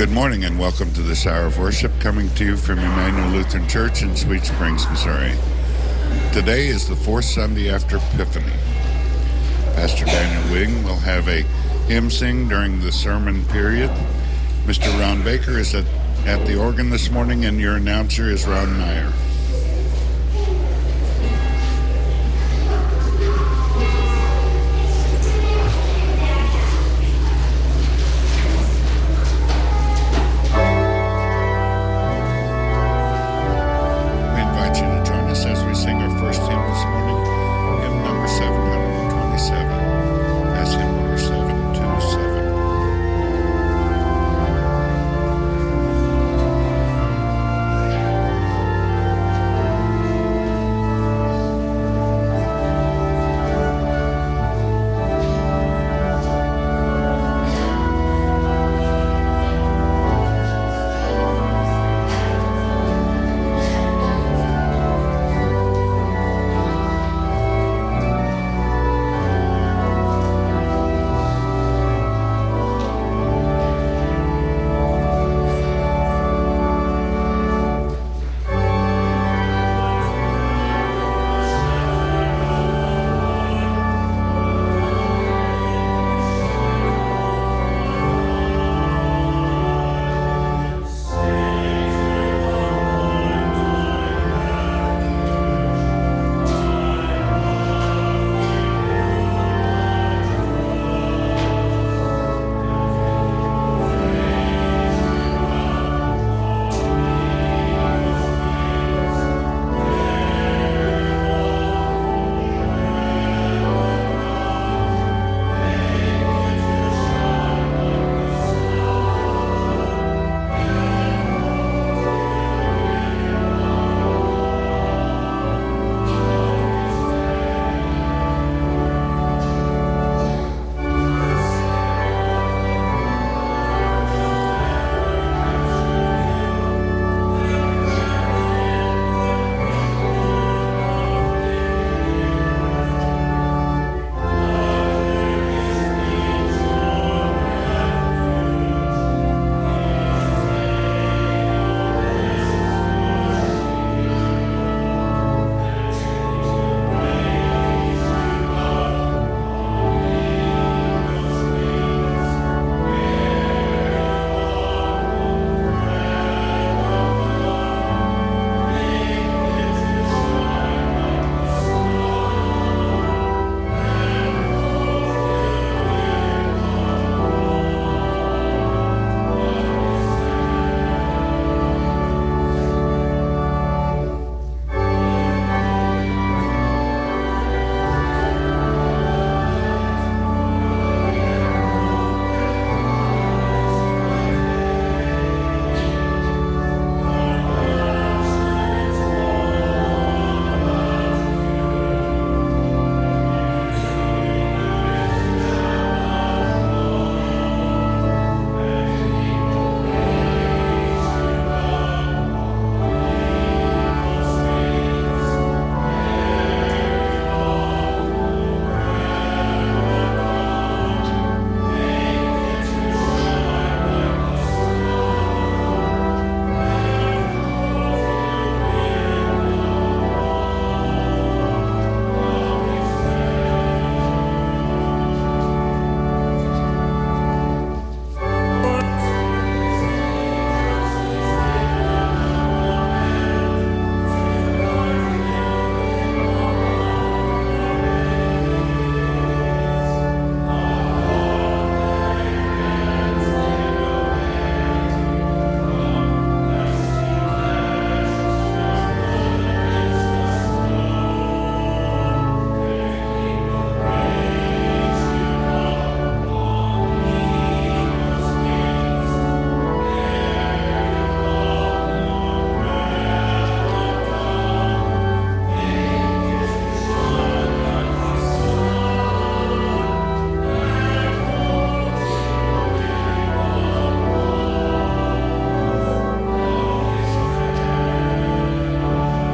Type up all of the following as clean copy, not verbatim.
Good morning and welcome to this hour of worship coming to you from Emmanuel Lutheran Church in Sweet Springs, Missouri. Today is the fourth Sunday after Epiphany. Pastor Daniel Wing will have a hymn sing during the sermon period. Mr. Ron Baker is at the organ this morning, and your announcer is Ron Meyer.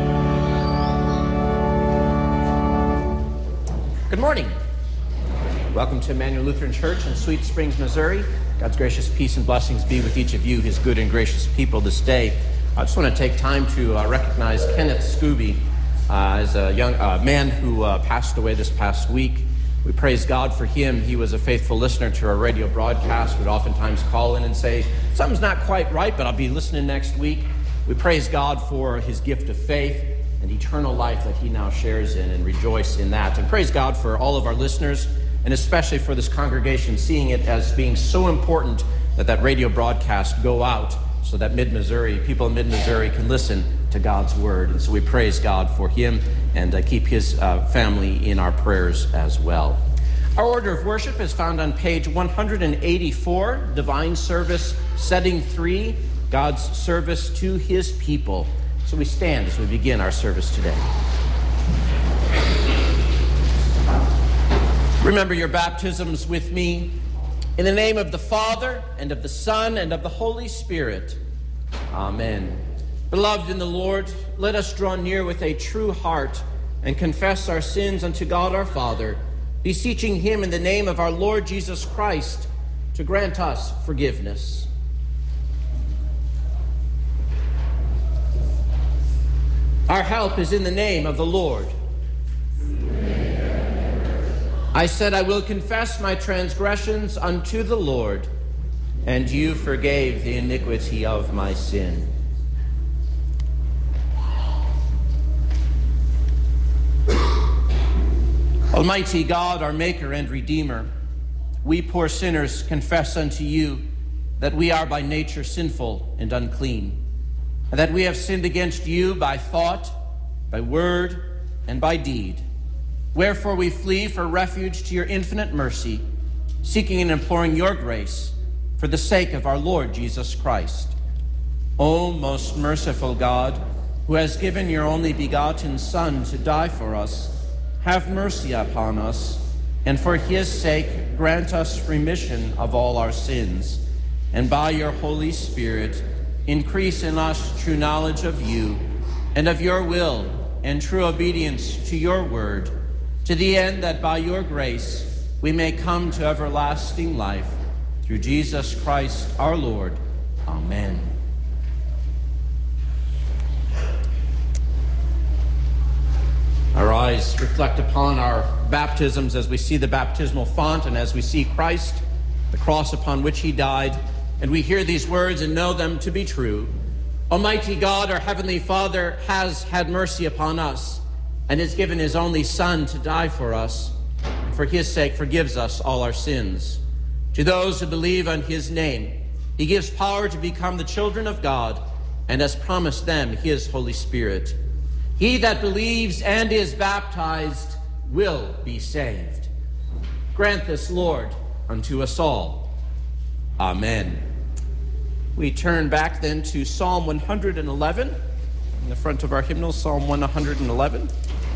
Good morning. Welcome to Emmanuel Lutheran Church in Sweet Springs, Missouri. God's gracious peace and blessings be with each of you, his good and gracious people this day. I just want to take time to recognize Kenneth Scooby as a young man who passed away this past week. We praise God for him. He was a faithful listener to our radio broadcast, would oftentimes call in and say, something's not quite right, but I'll be listening next week. We praise God for his gift of faith and eternal life that he now shares in, and rejoice in that. And praise God for all of our listeners, and especially for this congregation, seeing it as being so important that that radio broadcast go out so that Mid-Missouri, people in Mid-Missouri can listen to God's word. And so we praise God for him and keep his family in our prayers as well. Our order of worship is found on page 184, Divine Service, Setting 3, God's service to his people. So we stand as we begin our service today. Remember your baptisms with me. In the name of the Father, and of the Son, and of the Holy Spirit. Amen. Beloved in the Lord, let us draw near with a true heart and confess our sins unto God our Father, beseeching him in the name of our Lord Jesus Christ to grant us forgiveness. Our help is in the name of the Lord. I said, I will confess my transgressions unto the Lord, and you forgave the iniquity of my sin. Almighty God, our Maker and Redeemer, we poor sinners confess unto you that we are by nature sinful and unclean, and that we have sinned against you by thought, by word, and by deed. Wherefore we flee for refuge to your infinite mercy, seeking and imploring your grace for the sake of our Lord Jesus Christ. O most merciful God, who has given your only begotten Son to die for us, have mercy upon us, and for his sake grant us remission of all our sins, and by your Holy Spirit increase in us true knowledge of you and of your will and true obedience to your word, to the end that by your grace we may come to everlasting life. Through Jesus Christ our Lord. Amen. Our eyes reflect upon our baptisms as we see the baptismal font and as we see Christ, the cross upon which he died, and we hear these words and know them to be true. Almighty God, our Heavenly Father, has had mercy upon us and has given his only Son to die for us, and for his sake forgives us all our sins. To those who believe on his name, he gives power to become the children of God, and has promised them his Holy Spirit. He that believes and is baptized will be saved. Grant this, Lord, unto us all. Amen. We turn back then to Psalm 111. In the front of our hymnal, Psalm 111.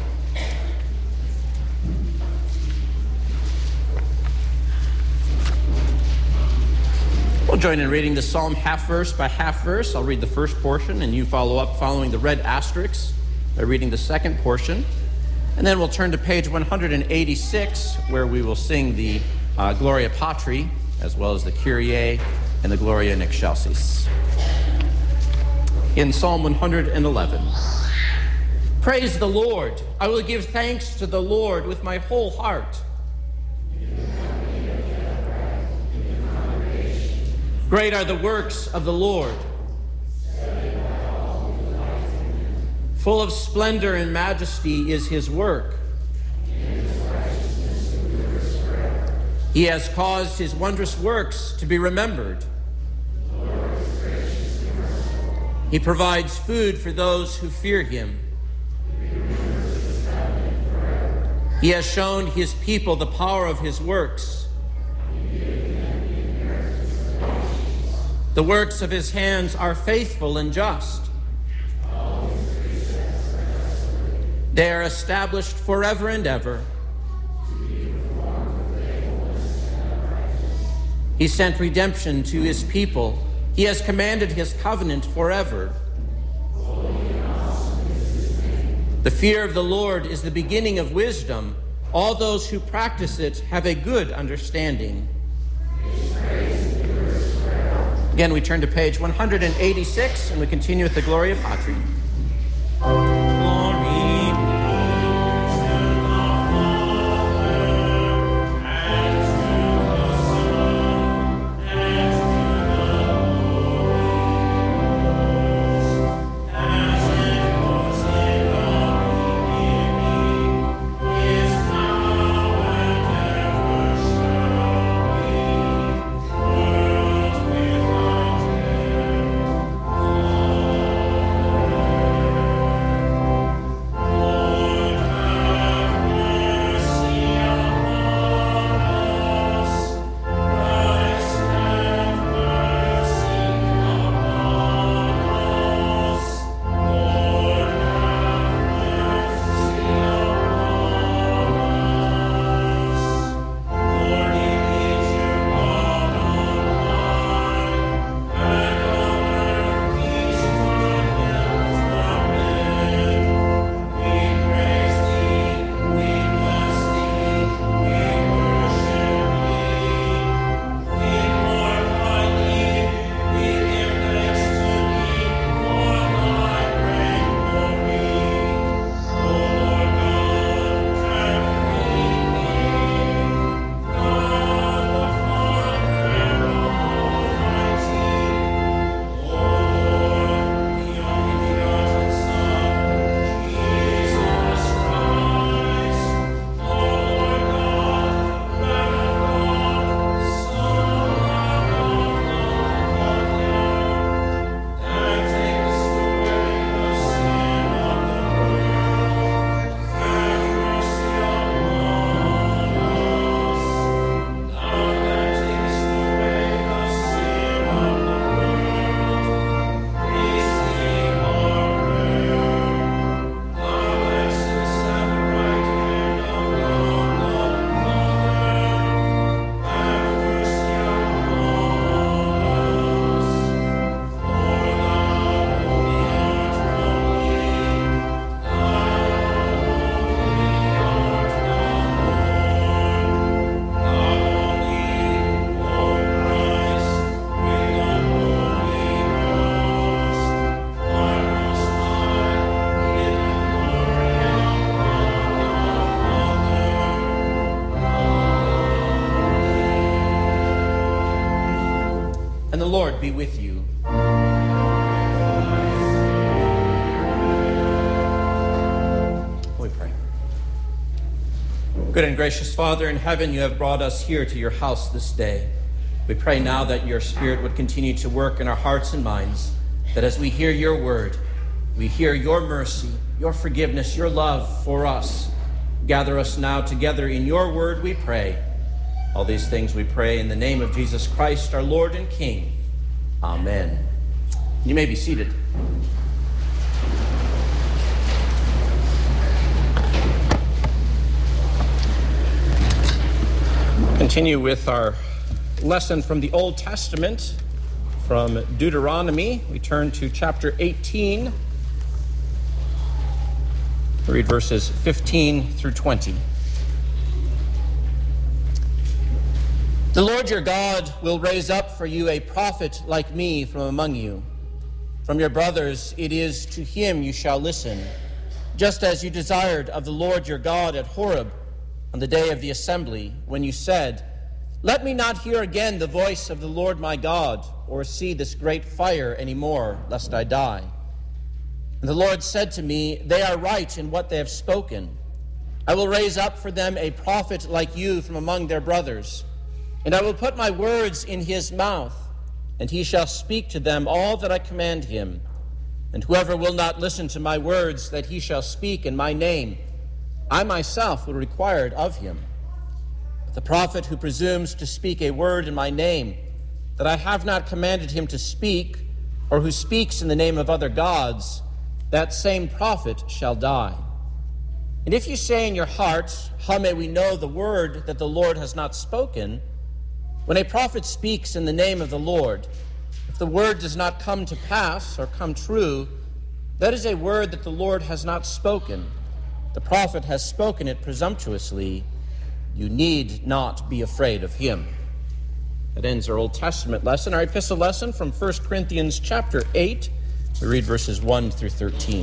We'll join in reading the psalm half verse by half verse. I'll read the first portion, and you follow up following the red asterisks by reading the second portion. And then we'll turn to page 186, where we will sing the Gloria Patri, as well as the Kyrie and the Gloria in Excelsis. In Psalm 111. Praise the Lord. I will give thanks to the Lord with my whole heart. Great are the works of the Lord. Full of splendor and majesty is his work. He has caused his wondrous works to be remembered. He provides food for those who fear him. He has shown his people the power of his works. The works of his hands are faithful and just. They are established forever and ever. He sent redemption to his people. He has commanded his covenant forever. The fear of the Lord is the beginning of wisdom. all those who practice it have a good understanding. Again, we turn to page 186, and we continue with the Gloria Patri. And the Lord be with you. We pray. Good and gracious Father in heaven, you have brought us here to your house this day. We pray now that your Spirit would continue to work in our hearts and minds, that as we hear your word, we hear your mercy, your forgiveness, your love for us. Gather us now together in your word, we pray. All these things we pray in the name of Jesus Christ, our Lord and King. Amen. You may be seated. Continue with our lesson from the Old Testament, from Deuteronomy. We turn to chapter 18. We read verses 15 through 20. The Lord your God will raise up for you a prophet like me from among you. From your brothers it is to him you shall listen, just as you desired of the Lord your God at Horeb on the day of the assembly, when you said, "Let me not hear again the voice of the Lord my God, or see this great fire any more, lest I die." And the Lord said to me, "They are right in what they have spoken. I will raise up for them a prophet like you from among their brothers, and I will put my words in his mouth, and he shall speak to them all that I command him. And whoever will not listen to my words that he shall speak in my name, I myself will require it of him. But the prophet who presumes to speak a word in my name that I have not commanded him to speak, or who speaks in the name of other gods, that same prophet shall die. And if you say in your heart, how may we know the word that the Lord has not spoken? When a prophet speaks in the name of the Lord, if the word does not come to pass or come true, that is a word that the Lord has not spoken. The prophet has spoken it presumptuously. You need not be afraid of him. That ends our Old Testament lesson. Our epistle lesson from 1 Corinthians chapter 8. We read verses 1 through 13.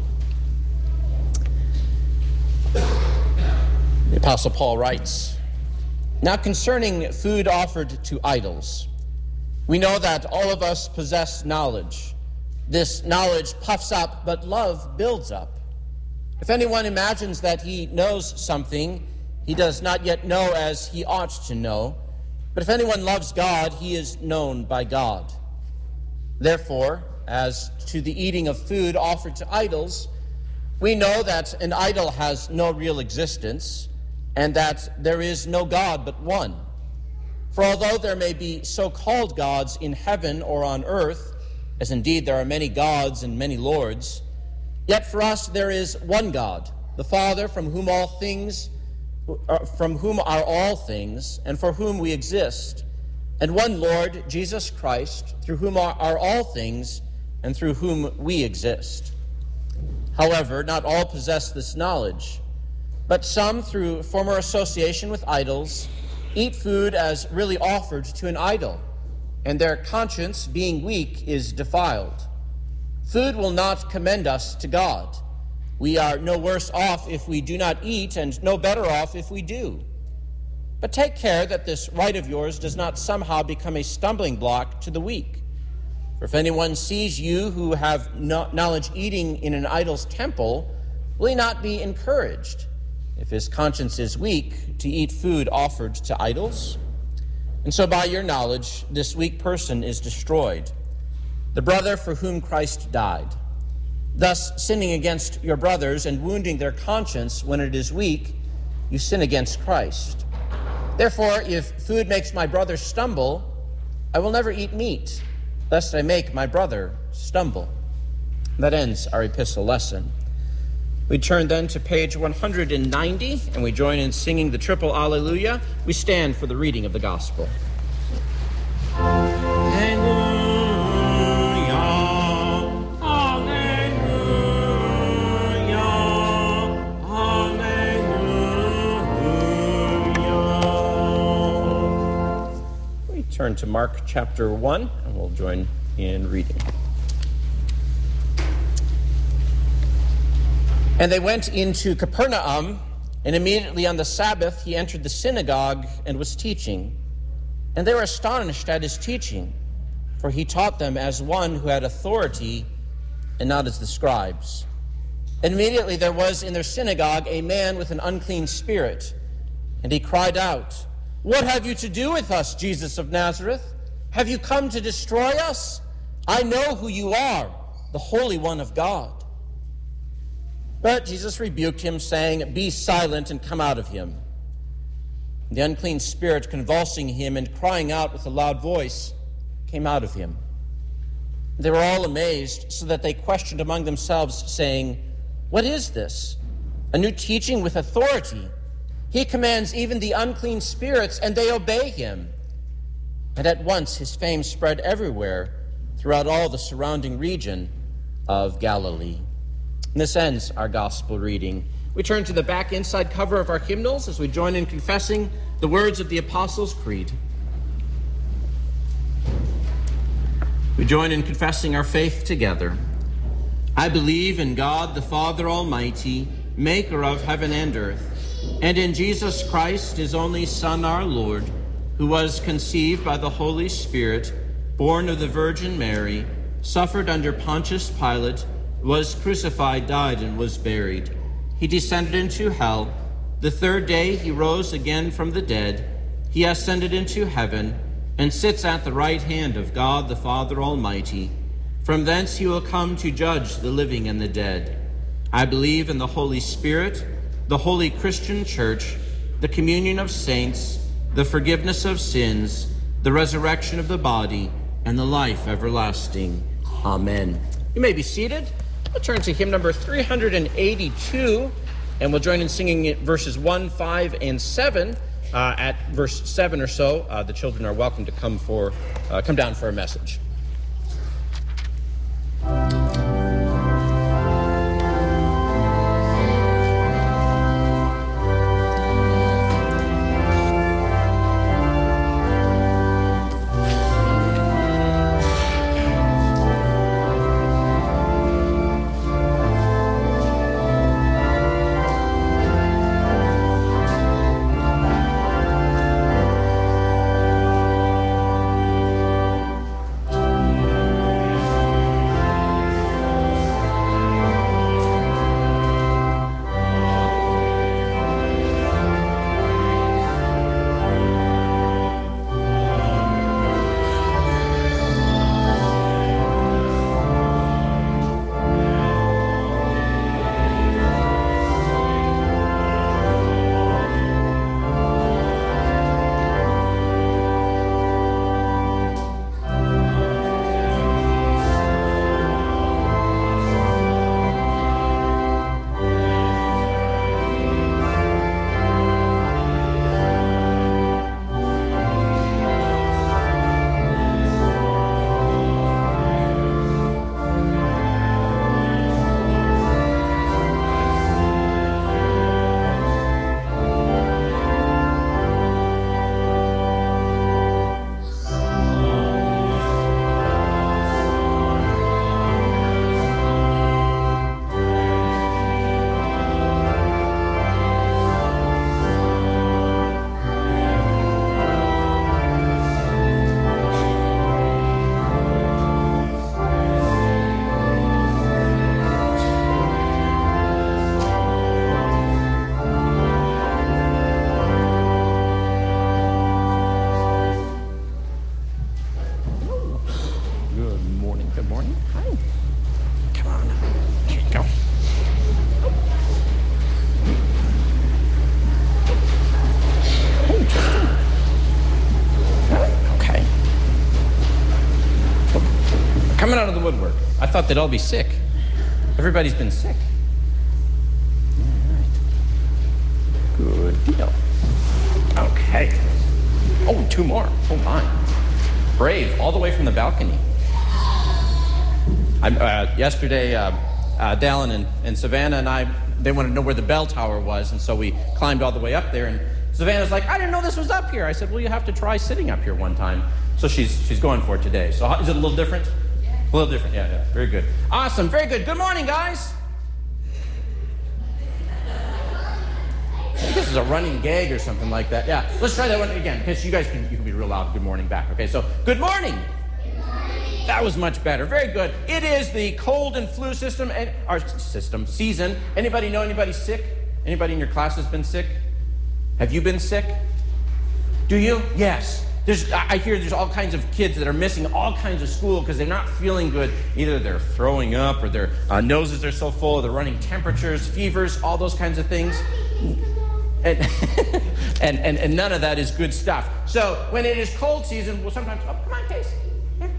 The Apostle Paul writes, "Now concerning food offered to idols, we know that all of us possess knowledge. This knowledge puffs up, but love builds up. If anyone imagines that he knows something, he does not yet know as he ought to know. But if anyone loves God, he is known by God. Therefore, as to the eating of food offered to idols, we know that an idol has no real existence, and that there is no God but one. For although there may be so-called gods in heaven or on earth, as indeed there are many gods and many lords, yet for us there is one God, the Father, from whom are all things, and for whom we exist, and one Lord, Jesus Christ, through whom are all things, and through whom we exist. However, not all possess this knowledge, but some, through former association with idols, eat food as really offered to an idol, and their conscience, being weak, is defiled. Food will not commend us to God. We are no worse off if we do not eat, and no better off if we do. But take care that this right of yours does not somehow become a stumbling block to the weak. For if anyone sees you who have knowledge eating in an idol's temple, will he not be encouraged, if his conscience is weak, to eat food offered to idols? And so by your knowledge, this weak person is destroyed, the brother for whom Christ died. Thus, sinning against your brothers and wounding their conscience when it is weak, you sin against Christ. Therefore, if food makes my brother stumble, I will never eat meat, lest I make my brother stumble." That ends our epistle lesson. We turn then to page 190, and we join in singing the triple Alleluia. We stand for the reading of the Gospel. Turn to Mark chapter 1, and we'll join in reading. "And they went into Capernaum, and immediately on the Sabbath he entered the synagogue and was teaching. And they were astonished at his teaching, for he taught them as one who had authority and not as the scribes. And immediately there was in their synagogue a man with an unclean spirit, and he cried out, 'What have you to do with us, Jesus of Nazareth? Have you come to destroy us? I know who you are, the Holy One of God.' But Jesus rebuked him, saying, 'Be silent and come out of him.' The unclean spirit, convulsing him and crying out with a loud voice, came out of him. They were all amazed, so that they questioned among themselves, saying, 'What is this? A new teaching with authority. He commands even the unclean spirits, and they obey him.' And at once his fame spread everywhere throughout all the surrounding region of Galilee." And this ends our gospel reading. We turn to the back inside cover of our hymnals as we join in confessing the words of the Apostles' Creed. We join in confessing our faith together. "I believe in God the Father Almighty, maker of heaven and earth, and in Jesus Christ, his only Son, our Lord, who was conceived by the Holy Spirit, born of the Virgin Mary, suffered under Pontius Pilate, was crucified, died, and was buried. He descended into hell. The third day he rose again from the dead. He ascended into heaven and sits at the right hand of God the Father Almighty. From thence he will come to judge the living and the dead. I believe in the Holy Spirit, the holy Christian Church, the communion of saints, the forgiveness of sins, the resurrection of the body, and the life everlasting. Amen." You may be seated. We'll turn to hymn number 382, and we'll join in singing verses 1, 5, and 7. At verse 7 or so, the children are welcome to come down for a message. thought they'd all be sick. Everybody's been sick. All right. Good deal. Okay. Oh, 2 more. Oh, my. Brave, all the way from the balcony. Yesterday, Dallin and Savannah and I, they wanted to know where the bell tower was, and so we climbed all the way up there, and Savannah's like, I didn't know this was up here. I said, well, you have to try sitting up here one time. So she's going for it today. So is it a little different? A little different, yeah. Very good. Awesome, very good. Good morning, guys. I think this is a running gag or something like that. Yeah, let's try that one again, because you can be real loud. Good morning back. Okay, so good morning. That was much better. Very good. It is the cold and flu season. Anybody know anybody sick? Anybody in your class has been sick? Have you been sick? Do you? Yes. I hear there's all kinds of kids that are missing all kinds of school because they're not feeling good. Either they're throwing up or their noses are so full, or they're running temperatures, fevers, all those kinds of things. And none of that is good stuff. So when it is cold season, we'll sometimes, oh, come on, Case. Here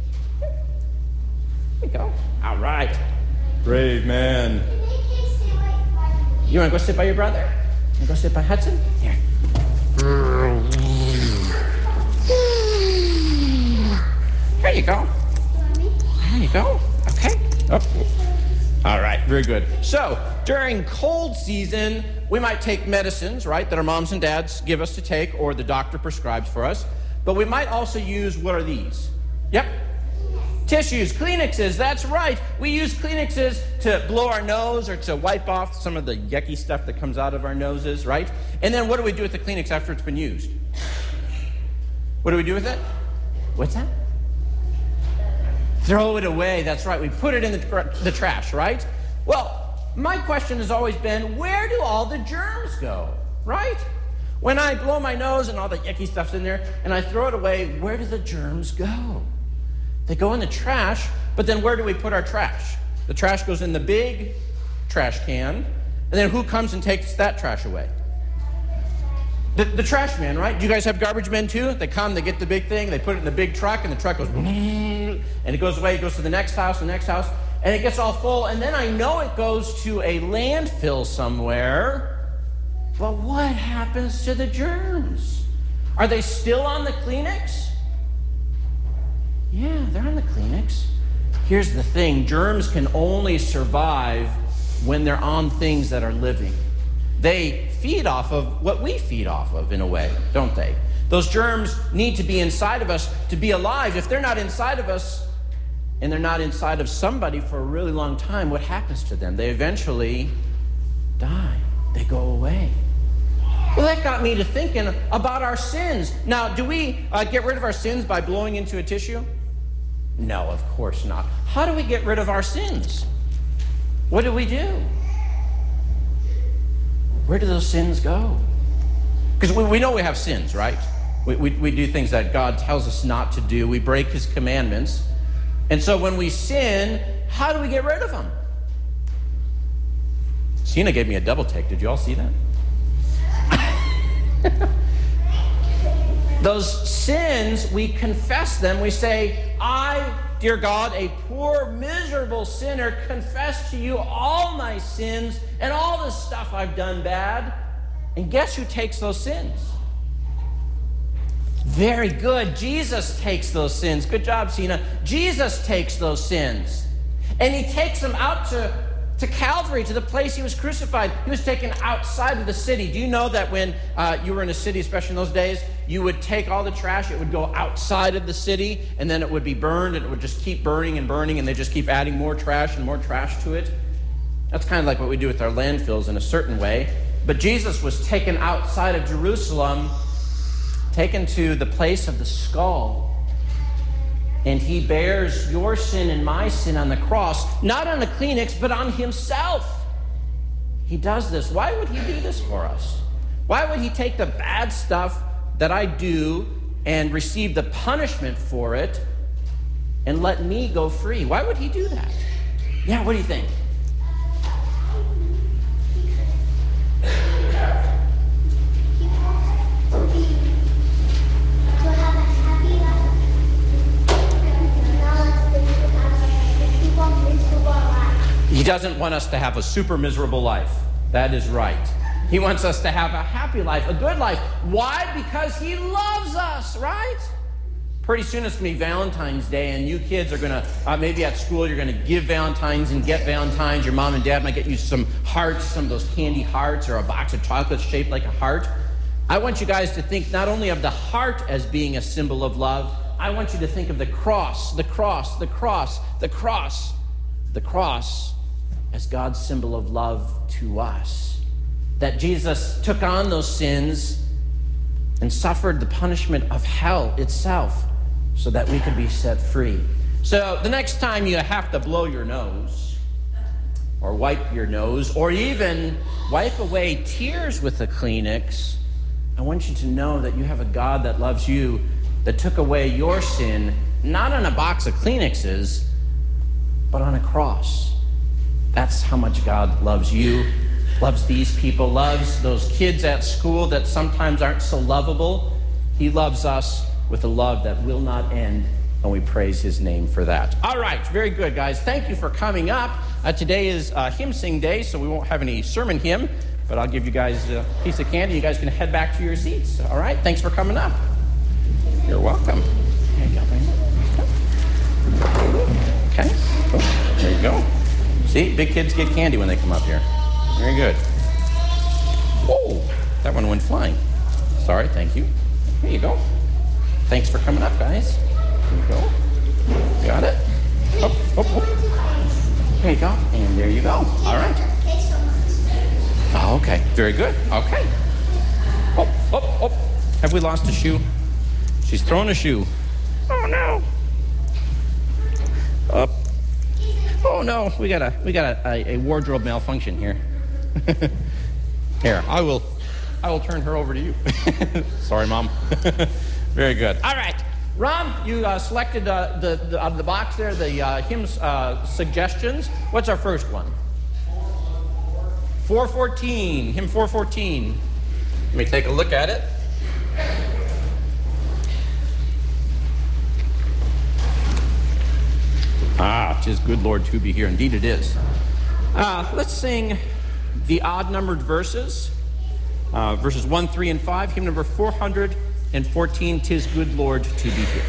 we go. All right. Brave man. You want to go sit by your brother? You want to go sit by Hudson? Here. There you go. There you go. Okay. Oh. All right, very good. So, during cold season, we might take medicines, right, that our moms and dads give us to take or the doctor prescribes for us. But we might also use, what are these? Yep. Tissues, Kleenexes, that's right. We use Kleenexes to blow our nose or to wipe off some of the yucky stuff that comes out of our noses, right? And then what do we do with the Kleenex after it's been used? What do we do with it? What's that? Throw it away, that's right. We put it in the trash, right? Well, my question has always been, where do all the germs go, right? When I blow my nose and all the yucky stuff's in there and I throw it away, where do the germs go? They go in the trash, but then where do we put our trash? The trash goes in the big trash can, and then who comes and takes that trash away? The trash man, right? Do you guys have garbage men too? They come, they get the big thing, they put it in the big truck, and the truck goes, and it goes away, it goes to the next house, and it gets all full, and then I know it goes to a landfill somewhere. But what happens to the germs? Are they still on the Kleenex? Yeah, they're on the Kleenex. Here's the thing, germs can only survive when they're on things that are living. They feed off of what we feed off of in a way, don't they? Those germs need to be inside of us to be alive. If they're not inside of us and they're not inside of somebody for a really long time, what happens to them? They eventually die. They go away. Well, that got me to thinking about our sins. Now, do we get rid of our sins by blowing into a tissue? No, of course not. How do we get rid of our sins? What do we do? Where do those sins go? Because we know we have sins, right? We do things that God tells us not to do. We break his commandments. And so when we sin, how do we get rid of them? Cena gave me a double take. Did you all see that? Those sins, we confess them. We say, I, dear God, a poor, miserable sinner, confess to you all my sins and all the stuff I've done bad. And guess who takes those sins? Very good. Jesus takes those sins. Good job, Cena. Jesus takes those sins. And he takes them out to Calvary, to the place he was crucified. He was taken outside of the city. Do you know that when you were in a city, especially in those days, you would take all the trash, it would go outside of the city, and then it would be burned, and it would just keep burning and burning, and they just keep adding more trash and more trash to it? That's kind of like what we do with our landfills in a certain way. But Jesus was taken outside of Jerusalem, taken to the place of the skull. And he bears your sin and my sin on the cross, not on a Kleenex, but on himself. He does this. Why would he do this for us? Why would he take the bad stuff that I do and receive the punishment for it and let me go free? Why would he do that? Yeah, what do you think? doesn't want us to have a super miserable life. That is right. He wants us to have a happy life, a good life. Why? Because he loves us, right? Pretty soon it's going to be Valentine's Day, and you kids are going to, maybe at school, you're going to give Valentines and get Valentines. Your mom and dad might get you some hearts, some of those candy hearts, or a box of chocolates shaped like a heart. I want you guys to think not only of the heart as being a symbol of love, I want you to think of the cross, the cross, the cross, the cross, the cross as God's symbol of love to us. That Jesus took on those sins and suffered the punishment of hell itself so that we could be set free. So the next time you have to blow your nose or wipe your nose or even wipe away tears with a Kleenex, I want you to know that you have a God that loves you, that took away your sin, not on a box of Kleenexes, but on a cross. That's how much God loves you, loves these people, loves those kids at school that sometimes aren't so lovable. He loves us with a love that will not end, and we praise his name for that. All right, very good, guys. Thank you for coming up. Today is hymn sing day, so we won't have any sermon hymn, but I'll give you guys a piece of candy. You guys can head back to your seats. All right, thanks for coming up. You're welcome. There you go. Okay, cool. There you go. See, big kids get candy when they come up here. Very good. Whoa, that one went flying. Sorry, thank you. Here you go. Thanks for coming up, guys. Here you go. Got it. Up, up, up. There you go. And there you go. All right. Oh, okay. Very good. Okay. Up, up, up. Have we lost a shoe? She's thrown a shoe. Oh, no. Up. Oh, no. We got a wardrobe malfunction here. Here, I will turn her over to you. Sorry, Mom. Very good. All right. Ron, you selected out of the box there the hymns suggestions. What's our first one? 414. Hymn 414. Let me take a look at it. Ah, 'tis good, Lord, to be here. Indeed it is. Let's sing the odd-numbered verses. Verses 1, 3, and 5. Hymn number 414, 'Tis good, Lord, to be here.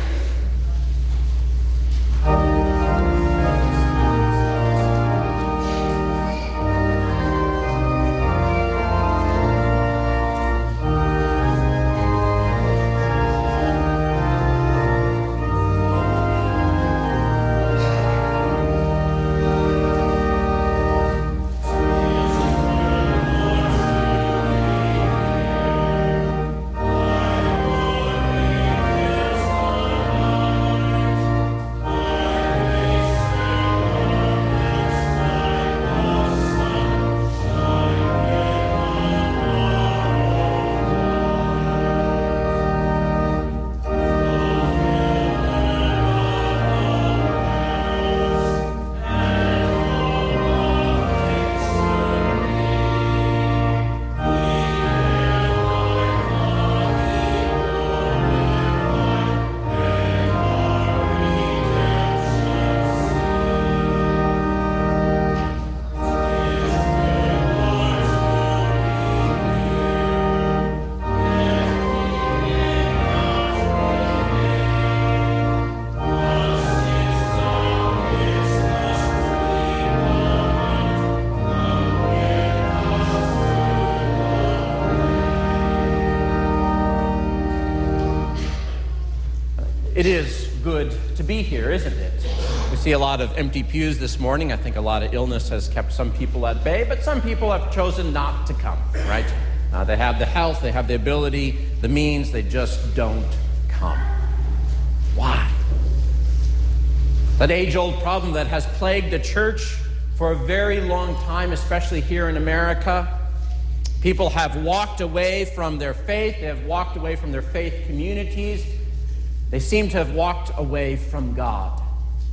It is good to be here, isn't it? We see a lot of empty pews this morning. I think a lot of illness has kept some people at bay, but some people have chosen not to come, right? They have the health, they have the ability, the means, they just don't come. Why? That age-old problem that has plagued the church for a very long time, especially here in America. People have walked away from their faith. They have walked away from their faith communities. They seem to have walked away from God.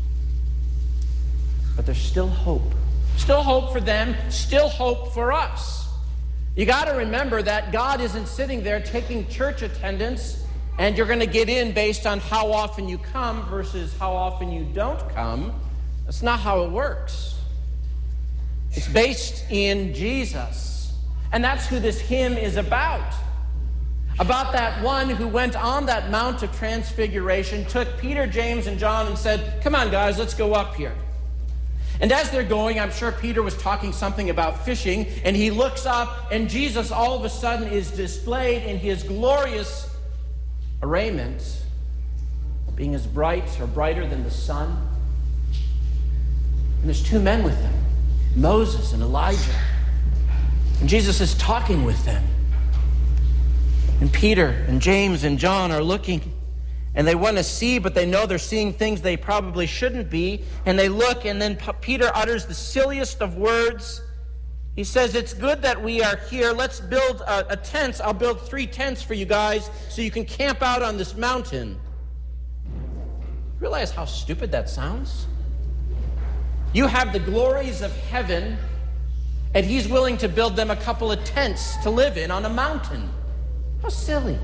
But there's still hope. Still hope for them, still hope for us. You got to remember that God isn't sitting there taking church attendance and you're going to get in based on how often you come versus how often you don't come. That's not how it works. It's based in Jesus. And that's who this hymn is about. About that one who went on that Mount of Transfiguration, took Peter, James, and John and said, "Come on, guys, let's go up here." And as they're going, I'm sure Peter was talking something about fishing, and he looks up, and Jesus all of a sudden is displayed in his glorious raiment, being as bright or brighter than the sun. And there's two men with him, Moses and Elijah. And Jesus is talking with them. And Peter and James and John are looking, and they want to see, but they know they're seeing things they probably shouldn't be. And they look, and then Peter utters the silliest of words. He says, "It's good that we are here. Let's build a tent. I'll build 3 tents for you guys so you can camp out on this mountain." Realize how stupid that sounds? You have the glories of heaven, and he's willing to build them a couple of tents to live in on a mountain. How silly.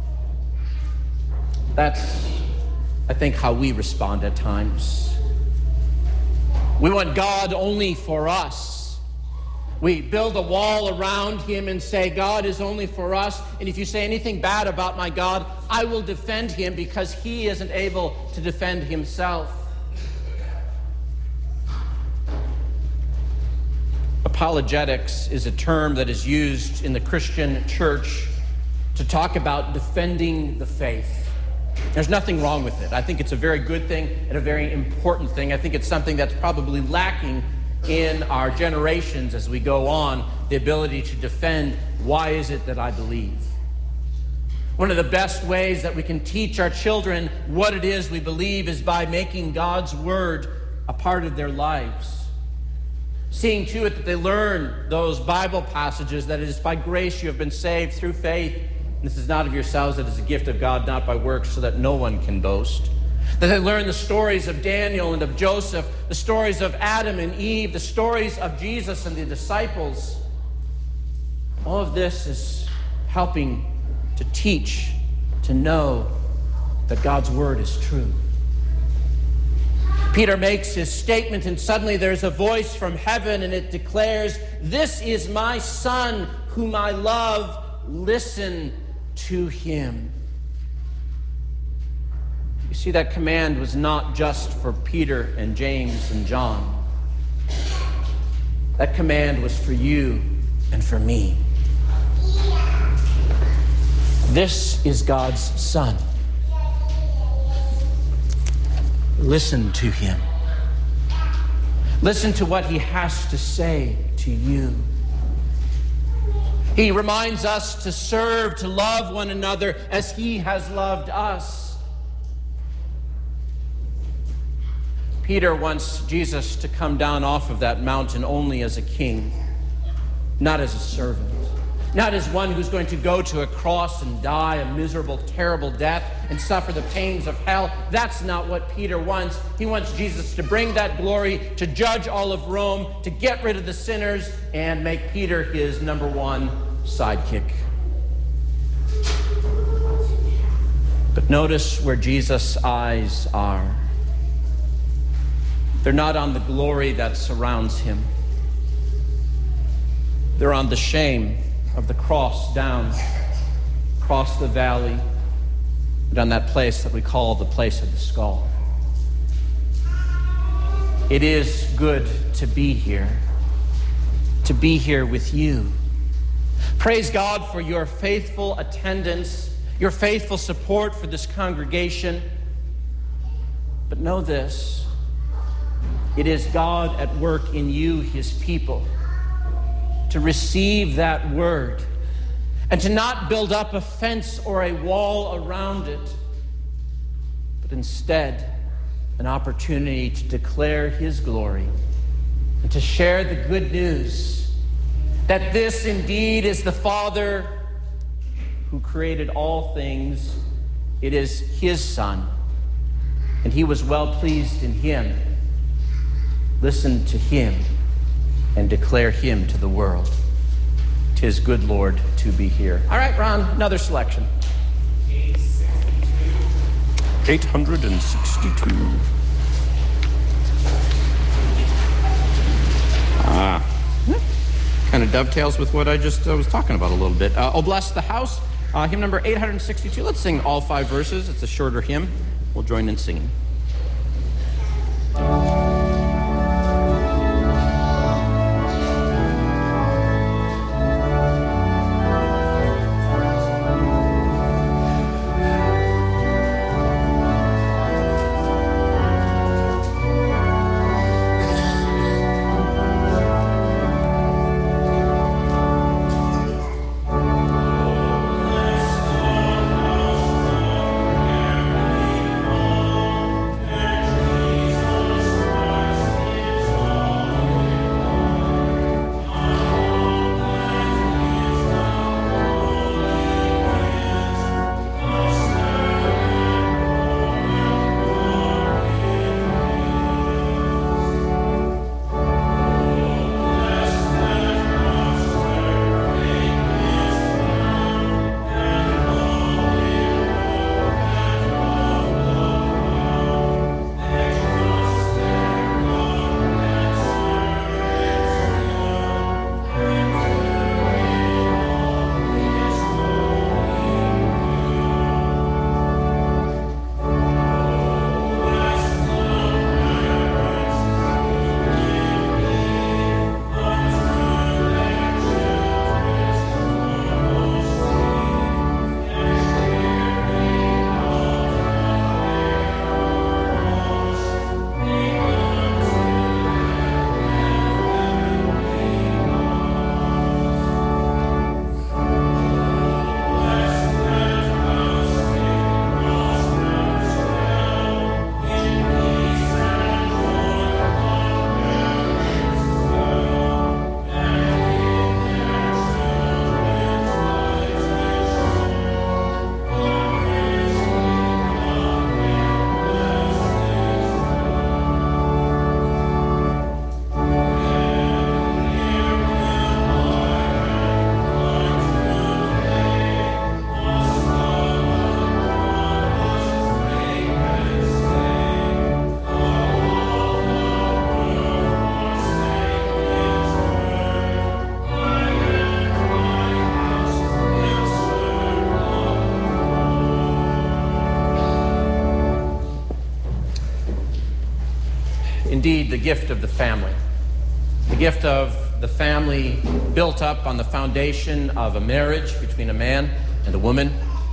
That's, I think, how we respond at times. We want God only for us. We build a wall around him and say, God is only for us, and if you say anything bad about my God, I will defend him because he isn't able to defend himself. Apologetics is a term that is used in the Christian church to talk about defending the faith. There's nothing wrong with it. I think it's a very good thing and a very important thing. I think it's something that's probably lacking in our generations as we go on, the ability to defend why is it that I believe. One of the best ways that we can teach our children what it is we believe is by making God's word a part of their lives. Seeing to it that they learn those Bible passages, that it is by grace you have been saved through faith. This is not of yourselves, it is a gift of God, not by works, so that no one can boast. That they learn the stories of Daniel and of Joseph, the stories of Adam and Eve, the stories of Jesus and the disciples. All of this is helping to teach, to know that God's word is true. Peter makes his statement, and suddenly there's a voice from heaven, and it declares, "This is my Son, whom I love. Listen to him." You see, that command was not just for Peter and James and John. That command was for you and for me. This is God's Son. Listen to him. Listen to what he has to say to you. He reminds us to serve, to love one another as he has loved us. Peter wants Jesus to come down off of that mountain only as a king, not as a servant, not as one who's going to go to a cross and die a miserable, terrible death and suffer the pains of hell. That's not what Peter wants. He wants Jesus to bring that glory, to judge all of Rome, to get rid of the sinners, and make Peter his number one sidekick. But notice where Jesus' eyes are. They're not on the glory that surrounds him. They're on the shame of the cross down across the valley and on that place that we call the place of the skull. It is good to be here with you. Praise God for your faithful attendance, your faithful support for this congregation. But know this, it is God at work in you, his people, to receive that word and to not build up a fence or a wall around it, but instead an opportunity to declare his glory and to share the good news that this indeed is the Father who created all things. It is his Son, and he was well pleased in him. Listen to him and declare him to the world. 'Tis good, Lord, to be here. All right, Ron, another selection. 862. kind of dovetails with what I just was talking about a little bit. Oh, Bless the House, hymn number 862. Let's sing all 5 verses. It's a shorter hymn. We'll join in singing. Indeed, the gift of the family. The gift of the family built up on the foundation of a marriage between a man and a woman.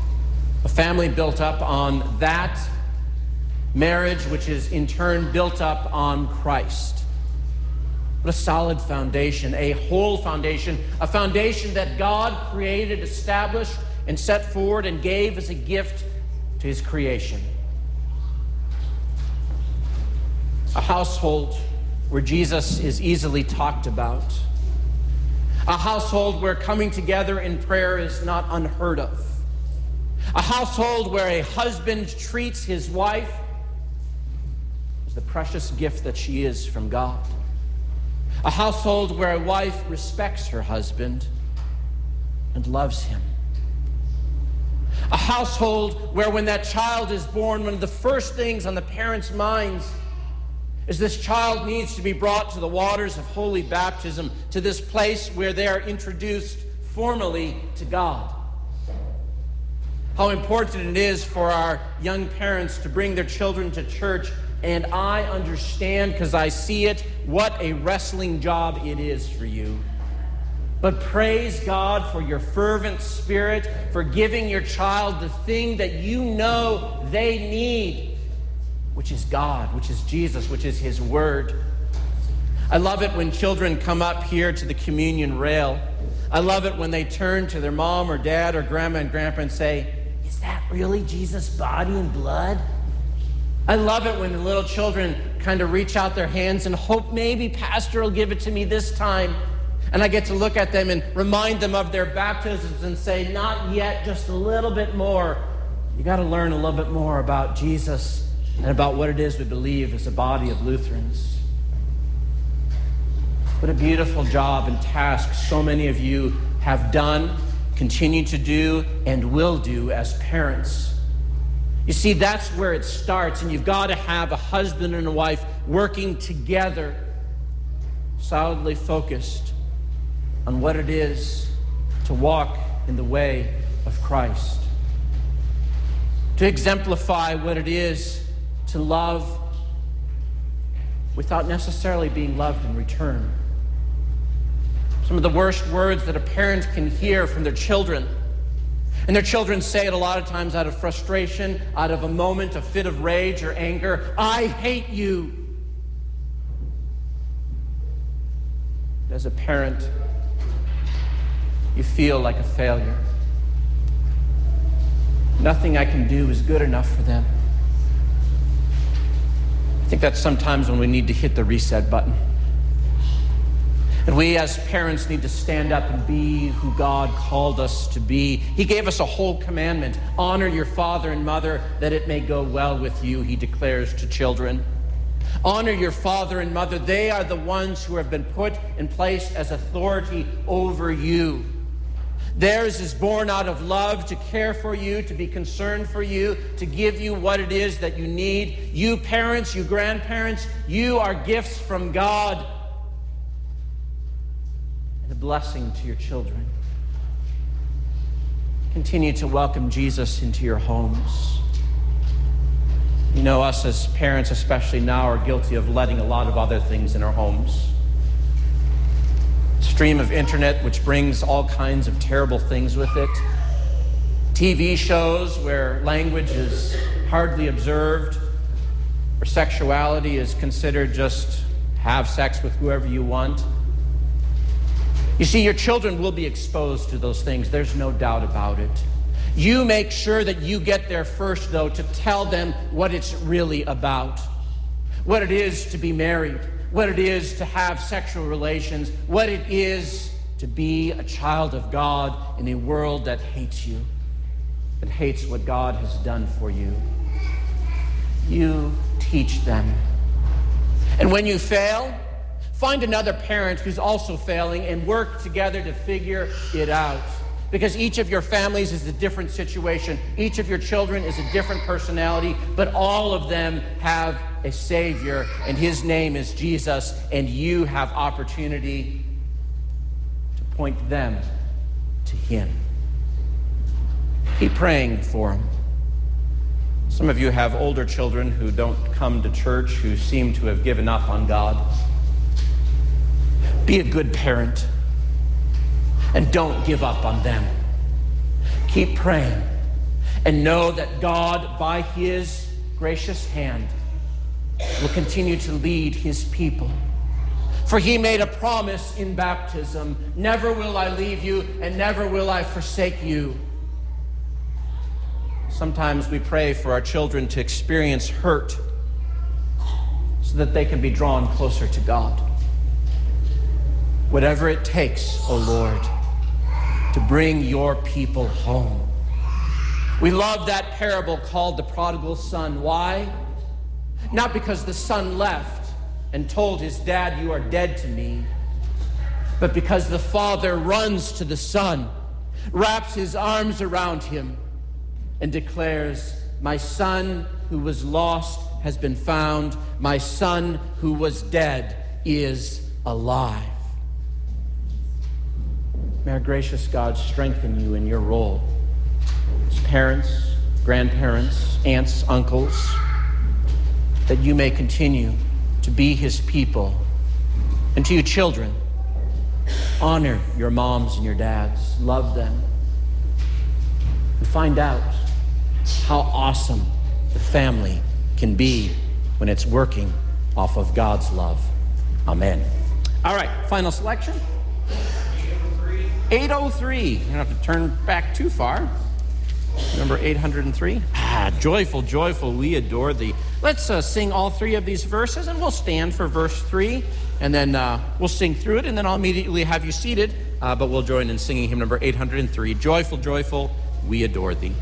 A family built up on that marriage, which is in turn built up on Christ. What a solid foundation, a whole foundation, a foundation that God created, established, and set forward and gave as a gift to his creation. A household where Jesus is easily talked about. A household where coming together in prayer is not unheard of. A household where a husband treats his wife as the precious gift that she is from God. A household where a wife respects her husband and loves him. A household where when that child is born, one of the first things on the parents' minds is this child needs to be brought to the waters of holy baptism, to this place where they are introduced formally to God. How important it is for our young parents to bring their children to church, and I understand, because I see it, what a wrestling job it is for you. But praise God for your fervent spirit, for giving your child the thing that you know they need, which is God, which is Jesus, which is his word. I love it when children come up here to the communion rail. I love it when they turn to their mom or dad or grandma and grandpa and say, "Is that really Jesus' body and blood?" I love it when the little children kind of reach out their hands and hope maybe Pastor will give it to me this time. And I get to look at them and remind them of their baptisms and say, not yet, just a little bit more. You got to learn a little bit more about Jesus and about what it is we believe as a body of Lutherans. What a beautiful job and task so many of you have done, continue to do, and will do as parents. You see, that's where it starts, and you've got to have a husband and a wife working together, solidly focused on what it is to walk in the way of Christ, to exemplify what it is to love without necessarily being loved in return. Some of the worst words that a parent can hear from their children, and their children say it a lot of times out of frustration, out of a moment, a fit of rage or anger: "I hate you." As a parent, you feel like a failure. Nothing I can do is good enough for them. I think that's sometimes when we need to hit the reset button. And we as parents need to stand up and be who God called us to be. He gave us a whole commandment: honor your father and mother, that it may go well with you, he declares to children. Honor your father and mother. They are the ones who have been put in place as authority over you. Theirs is born out of love, to care for you, to be concerned for you, to give you what it is that you need. You parents, you grandparents, you are gifts from God and a blessing to your children. Continue to welcome Jesus into your homes. You know, us as parents, especially now, are guilty of letting a lot of other things in our homes. Stream of internet, which brings all kinds of terrible things with it. TV shows where language is hardly observed, where sexuality is considered just have sex with whoever you want. You see, your children will be exposed to those things. There's no doubt about it. You make sure that you get there first, though, to tell them what it's really about. What it is to be married. What it is to have sexual relations. What it is to be a child of God in a world that hates you. That hates what God has done for you. You teach them. And when you fail, find another parent who's also failing and work together to figure it out. Because each of your families is a different situation. Each of your children is a different personality, but all of them have a Savior, and his name is Jesus, and you have opportunity to point them to him. Keep praying for them. Some of you have older children who don't come to church, who seem to have given up on God. Be a good parent. And don't give up on them. Keep praying and know that God, by his gracious hand, will continue to lead his people. For he made a promise in baptism: never will I leave you and never will I forsake you. Sometimes we pray for our children to experience hurt so that they can be drawn closer to God. Whatever it takes, O Lord, to bring your people home. We love that parable called the prodigal son. Why? Not because the son left and told his dad, "You are dead to me," but because the father runs to the son, wraps his arms around him, and declares, "My son who was lost has been found. My son who was dead is alive." May our gracious God strengthen you in your role as parents, grandparents, aunts, uncles, that you may continue to be his people. And to you children, honor your moms and your dads. Love them. And find out how awesome the family can be when it's working off of God's love. Amen. All right, final selection. 803. You don't have to turn back too far. Number 803. Joyful, joyful, we adore thee. Let's sing all three of these verses, and we'll stand for verse 3, and then we'll sing through it, and then I'll immediately have you seated, but we'll join in singing hymn number 803. Joyful, joyful, we adore thee.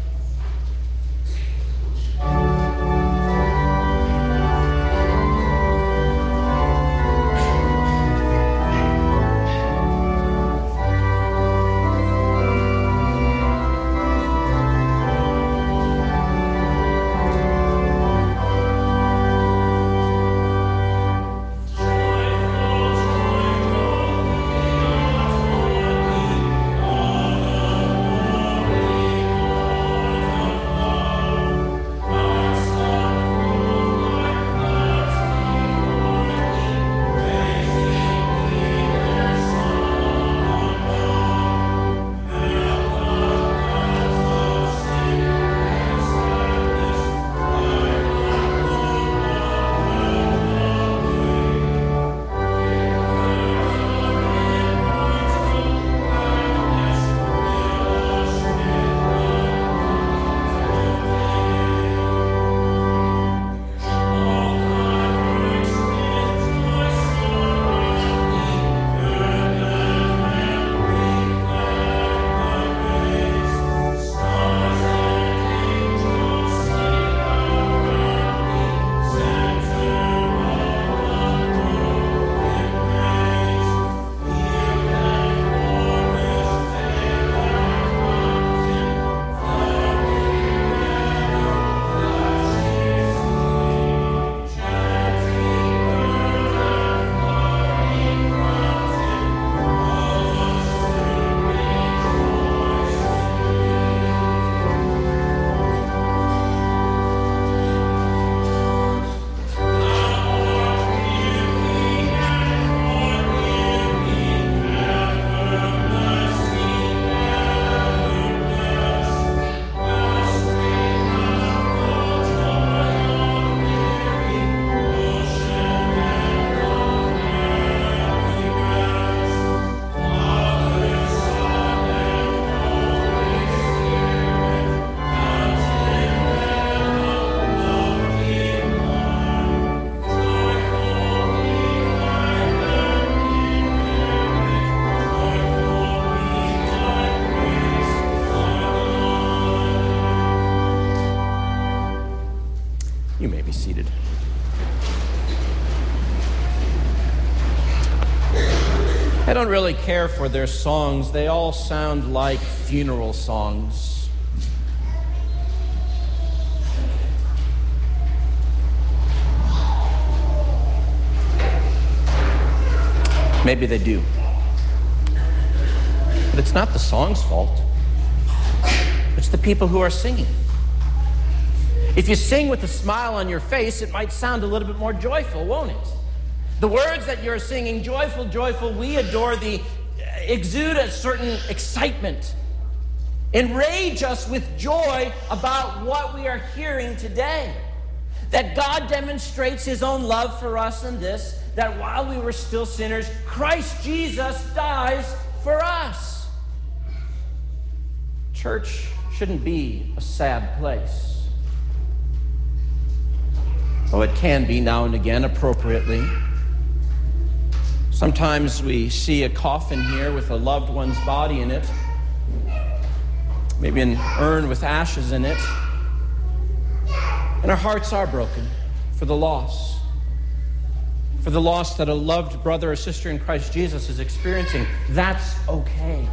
seated. I don't really care for their songs. They all sound like funeral songs. Maybe they do. But it's not the song's fault. It's the people who are singing. If you sing with a smile on your face, it might sound a little bit more joyful, won't it? The words that you're singing, joyful, joyful, we adore thee, exude a certain excitement. Enrage us with joy about what we are hearing today. That God demonstrates his own love for us in this, that while we were still sinners, Christ Jesus dies for us. Church shouldn't be a sad place. Oh, it can be now and again, appropriately. Sometimes we see a coffin here with a loved one's body in it, maybe an urn with ashes in it, and our hearts are broken for the loss that a loved brother or sister in Christ Jesus is experiencing. That's okay.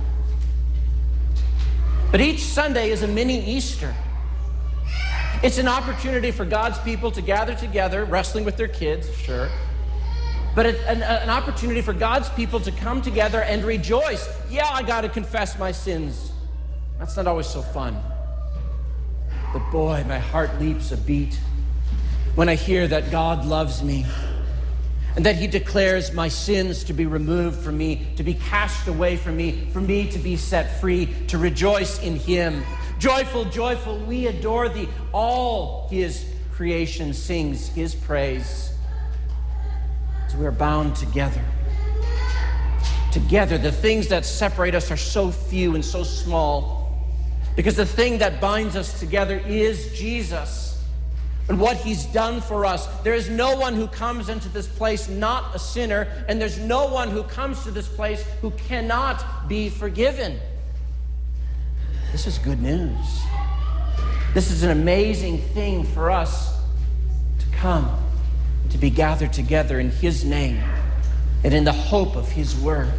But each Sunday is a mini Easter. It's an opportunity for God's people to gather together, wrestling with their kids, sure. But an opportunity for God's people to come together and rejoice. Yeah, I got to confess my sins. That's not always so fun. But boy, my heart leaps a beat when I hear that God loves me and that he declares my sins to be removed from me, to be cast away from me, for me to be set free, to rejoice in him. Joyful, joyful, we adore thee. All his creation sings his praise. As we are bound together. Together, the things that separate us are so few and so small. Because the thing that binds us together is Jesus and what he's done for us. There is no one who comes into this place not a sinner, and there's no one who comes to this place who cannot be forgiven. This is good news. This is an amazing thing for us to come, to be gathered together in his name and in the hope of his word.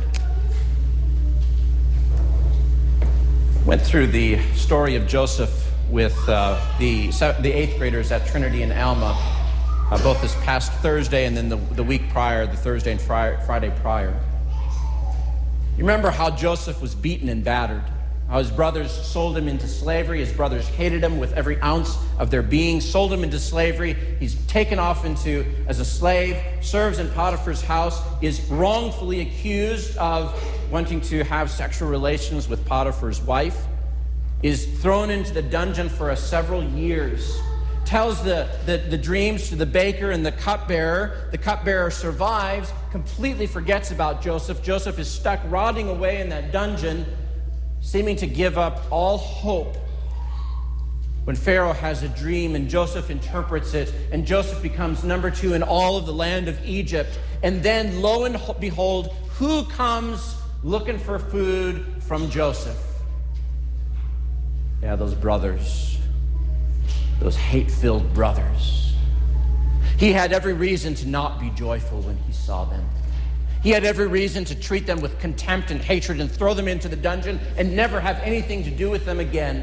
Went through the story of Joseph with the 8th graders at Trinity in Alma, both this past Thursday and then the week prior, the Thursday and Friday prior. You remember how Joseph was beaten and battered. How his brothers sold him into slavery. His brothers hated him with every ounce of their being, sold him into slavery. He's taken off as a slave, serves in Potiphar's house, is wrongfully accused of wanting to have sexual relations with Potiphar's wife, is thrown into the dungeon for several years, tells the dreams to the baker and the cupbearer. The cupbearer survives, completely forgets about Joseph. Joseph is stuck rotting away in that dungeon, seeming to give up all hope, when Pharaoh has a dream and Joseph interprets it, and Joseph becomes number 2 in all of the land of Egypt. And then, lo and behold, who comes looking for food from Joseph? Yeah, those brothers, those hate-filled brothers. He had every reason to not be joyful when he saw them. He had every reason to treat them with contempt and hatred and throw them into the dungeon and never have anything to do with them again.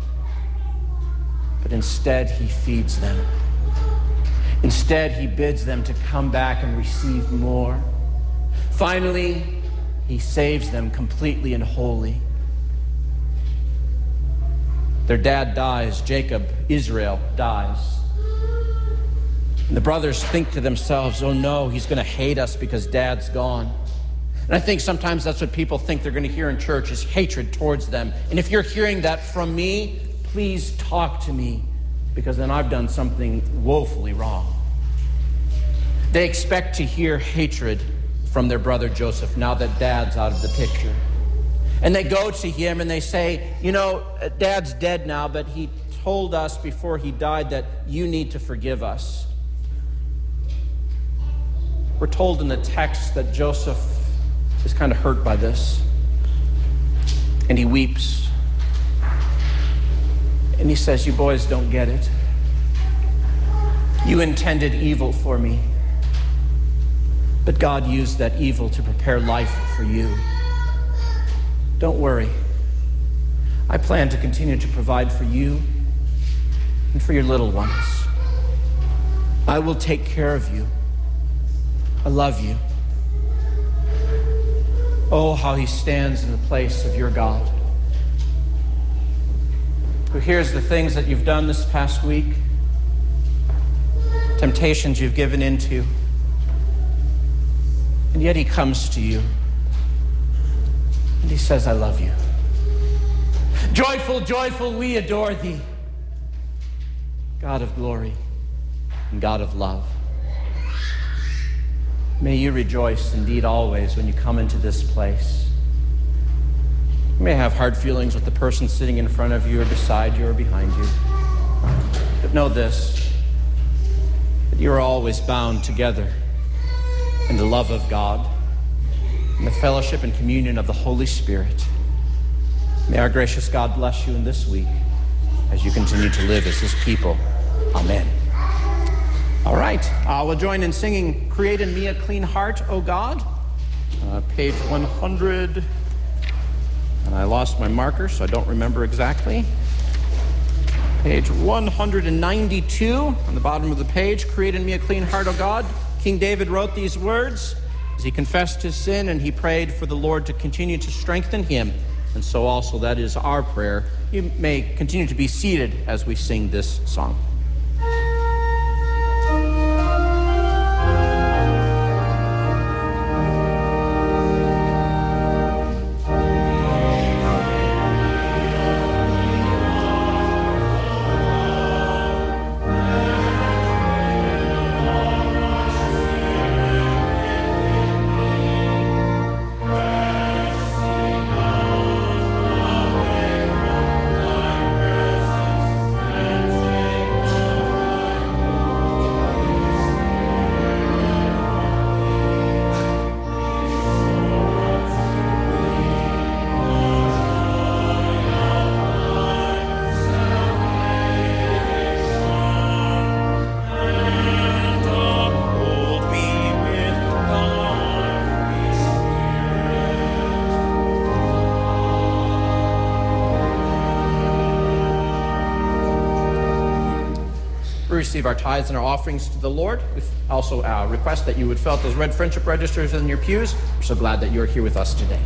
But instead, he feeds them. Instead, he bids them to come back and receive more. Finally, he saves them completely and wholly. Their dad dies, Jacob, Israel, dies. And the brothers think to themselves, oh no, he's going to hate us because dad's gone. And I think sometimes that's what people think they're going to hear in church, is hatred towards them. And if you're hearing that from me, please talk to me, because then I've done something woefully wrong. They expect to hear hatred from their brother Joseph now that dad's out of the picture. And they go to him and they say, you know, dad's dead now, but he told us before he died that you need to forgive us. We're told in the text that Joseph is kind of hurt by this. And he weeps. And he says, you boys don't get it. You intended evil for me, but God used that evil to prepare life for you. Don't worry. I plan to continue to provide for you and for your little ones. I will take care of you. I love you. Oh, how he stands in the place of your God, who hears the things that you've done this past week, temptations you've given into, and yet he comes to you and he says, I love you. Joyful, joyful, we adore thee, God of glory and God of love. May you rejoice indeed always when you come into this place. You may have hard feelings with the person sitting in front of you or beside you or behind you. But know this, that you are always bound together in the love of God, in the fellowship and communion of the Holy Spirit. May our gracious God bless you in this week as you continue to live as his people. Amen. All right, we'll join in singing Create in Me a Clean Heart, O God. Page 100. And I lost my marker, so I don't remember exactly. Page 192 on the bottom of the page. Create in me a clean heart, O God. King David wrote these words as he confessed his sin and he prayed for the Lord to continue to strengthen him. And so also that is our prayer. You may continue to be seated as we sing this song. Receive our tithes and our offerings to the Lord. We also request that you would fill out those red friendship registers in your pews. We're so glad that you're here with us today.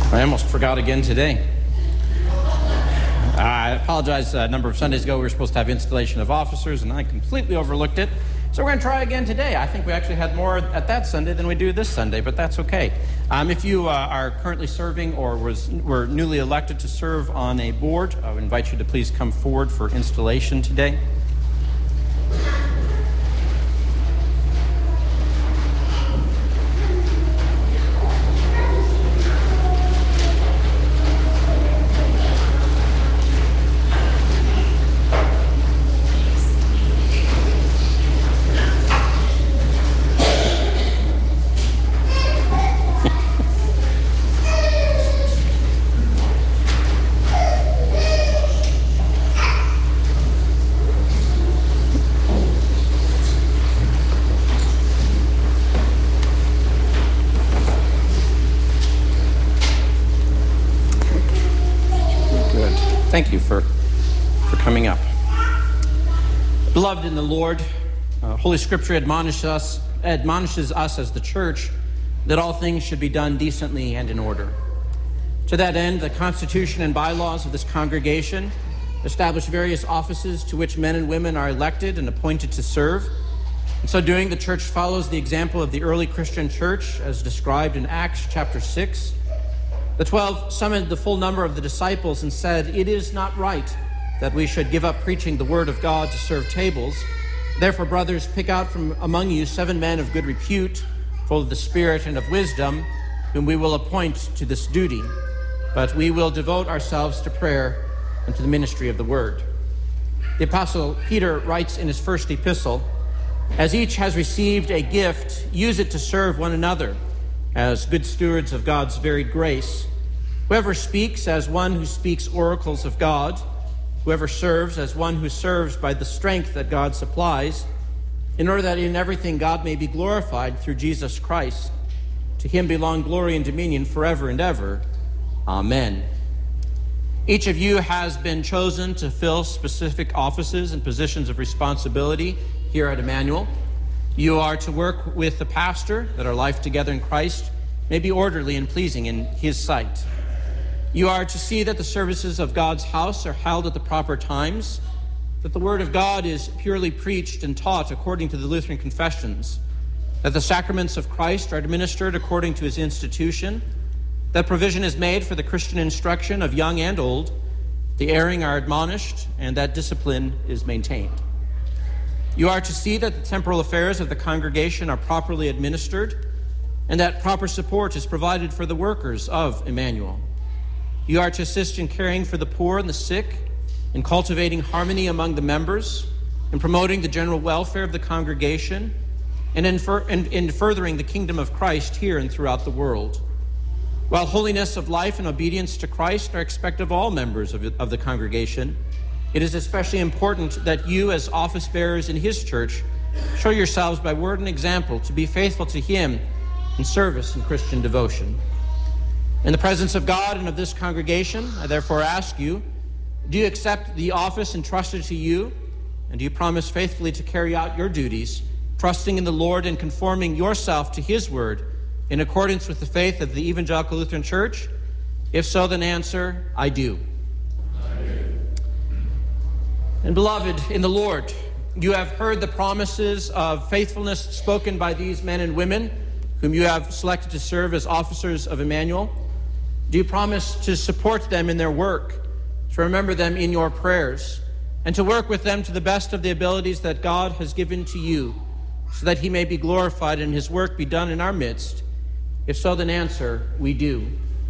I almost forgot again today. I apologize. A number of Sundays ago, we were supposed to have installation of officers, and I completely overlooked it. So we're going to try again today. I think we actually had more at that Sunday than we do this Sunday, but that's okay. If you are currently serving or were newly elected to serve on a board, I would invite you to please come forward for installation today. Thank you for coming up. Beloved in the Lord, Holy Scripture admonishes us as the church that all things should be done decently and in order. To that end, the Constitution and bylaws of this congregation establish various offices to which men and women are elected and appointed to serve. In so doing, the church follows the example of the early Christian church as described in Acts chapter 6. The 12 summoned the full number of the disciples and said, "It is not right that we should give up preaching the word of God to serve tables. Therefore, brothers, pick out from among you 7 men of good repute, full of the Spirit and of wisdom, whom we will appoint to this duty. But we will devote ourselves to prayer and to the ministry of the word." The Apostle Peter writes in his first epistle, "As each has received a gift, use it to serve one another, as good stewards of God's varied grace. Whoever speaks, as one who speaks oracles of God. Whoever serves, as one who serves by the strength that God supplies, in order that in everything God may be glorified through Jesus Christ. To him belong glory and dominion forever and ever. Amen." Each of you has been chosen to fill specific offices and positions of responsibility here at Emmanuel. You are to work with the pastor that our life together in Christ may be orderly and pleasing in his sight. You are to see that the services of God's house are held at the proper times, that the word of God is purely preached and taught according to the Lutheran confessions, that the sacraments of Christ are administered according to his institution, that provision is made for the Christian instruction of young and old, the erring are admonished, and that discipline is maintained. You are to see that the temporal affairs of the congregation are properly administered and that proper support is provided for the workers of Emmanuel. You are to assist in caring for the poor and the sick, in cultivating harmony among the members, in promoting the general welfare of the congregation, and in furthering the kingdom of Christ here and throughout the world. While holiness of life and obedience to Christ are expected of all members of the congregation, it is especially important that you, as office bearers in his church, show yourselves by word and example to be faithful to him in service and Christian devotion. In the presence of God and of this congregation, I therefore ask you, do you accept the office entrusted to you, and do you promise faithfully to carry out your duties, trusting in the Lord and conforming yourself to his word in accordance with the faith of the Evangelical Lutheran Church? If so, then answer, I do. And beloved in the Lord, you have heard the promises of faithfulness spoken by these men and women whom you have selected to serve as officers of Emmanuel. Do you promise to support them in their work, to remember them in your prayers, and to work with them to the best of the abilities that God has given to you, so that he may be glorified and his work be done in our midst? If so, then answer, we do.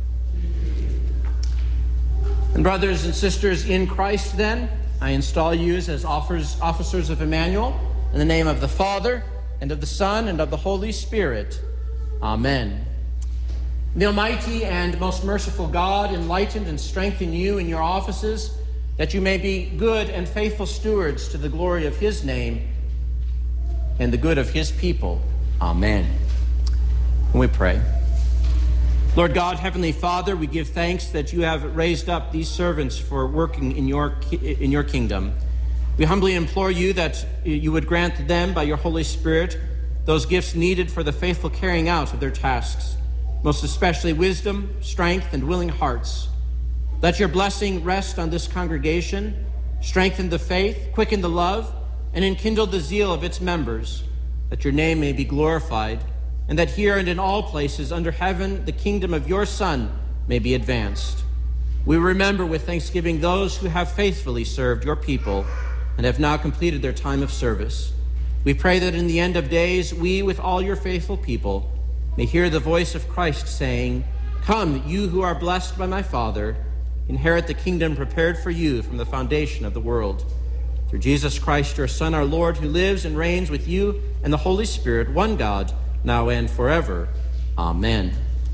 And brothers and sisters in Christ, then, I install you as officers of Emmanuel in the name of the Father, and of the Son, and of the Holy Spirit. Amen. The Almighty and most merciful God enlighten and strengthen you in your offices, that you may be good and faithful stewards to the glory of his name and the good of his people. Amen. And we pray. Lord God, Heavenly Father, we give thanks that you have raised up these servants for working in your kingdom. We humbly implore you that you would grant them by your Holy Spirit those gifts needed for the faithful carrying out of their tasks. most especially wisdom, strength, and willing hearts. Let your blessing rest on this congregation, strengthen the faith, quicken the love, and enkindle the zeal of its members, that your name may be glorified, and that here and in all places under heaven the kingdom of your Son may be advanced. We remember with thanksgiving those who have faithfully served your people and have now completed their time of service. We pray that in the end of days, we, with all your faithful people, may hear the voice of Christ saying, "Come, you who are blessed by my Father, inherit the kingdom prepared for you from the foundation of the world. Through Jesus Christ, your Son, our Lord, who lives and reigns with you and the Holy Spirit, one God, now and forever. Amen."